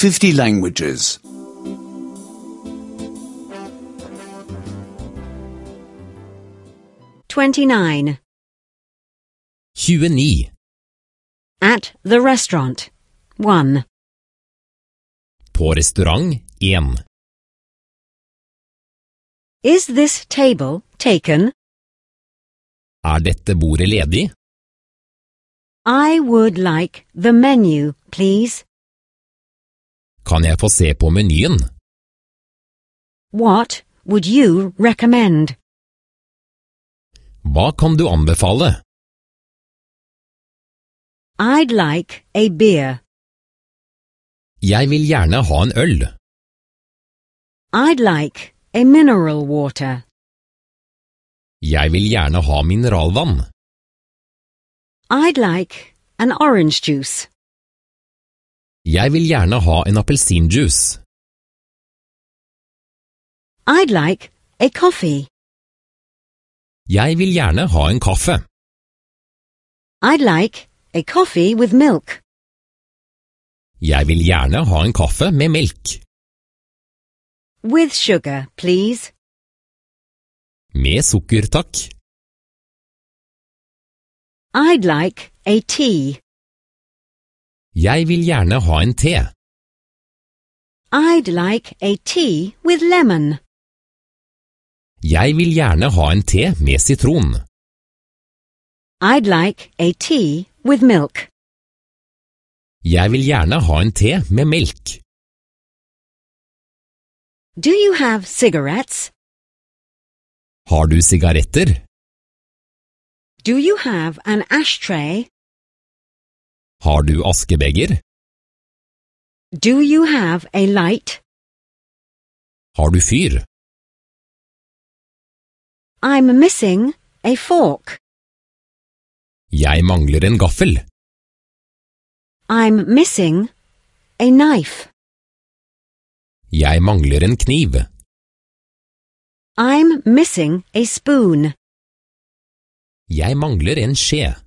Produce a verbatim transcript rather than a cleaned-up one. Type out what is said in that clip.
fifty languages. twenty-nine. tjueni. At the restaurant. one. På restaurant, en. Is this table taken? Er dette bordet ledig? I would like the menu, please. Kan jeg få se på menyen? What would you recommend? Hva kan du anbefale? I'd like a beer. Jeg vil gjerne ha en øl. I'd like a mineral water. Jeg vil gjerne ha mineralvann. I'd like an orange juice. Jeg vil gjerne ha en appelsinjuice. I'd like a coffee. Jeg vil gjerne ha en kaffe. I'd like a coffee with milk. Jeg vil gjerne ha en kaffe med melk. With sugar, please. Med sukker, takk. I'd like a tea. Jeg vil gjerne ha en te. I'd like a tea with lemon. Jeg vil gjerne ha en te med sitron. I'd like a tea with milk. Jeg vil gjerne ha en te med melk. Do you have cigarettes? Har du sigaretter? Do you have an ashtray? Har du askebeger? Do you have a light? Har du fyr? I'm missing a fork. Jeg mangler en gaffel. I'm missing a knife. Jeg mangler en kniv. I'm missing a spoon. Jeg mangler en skje.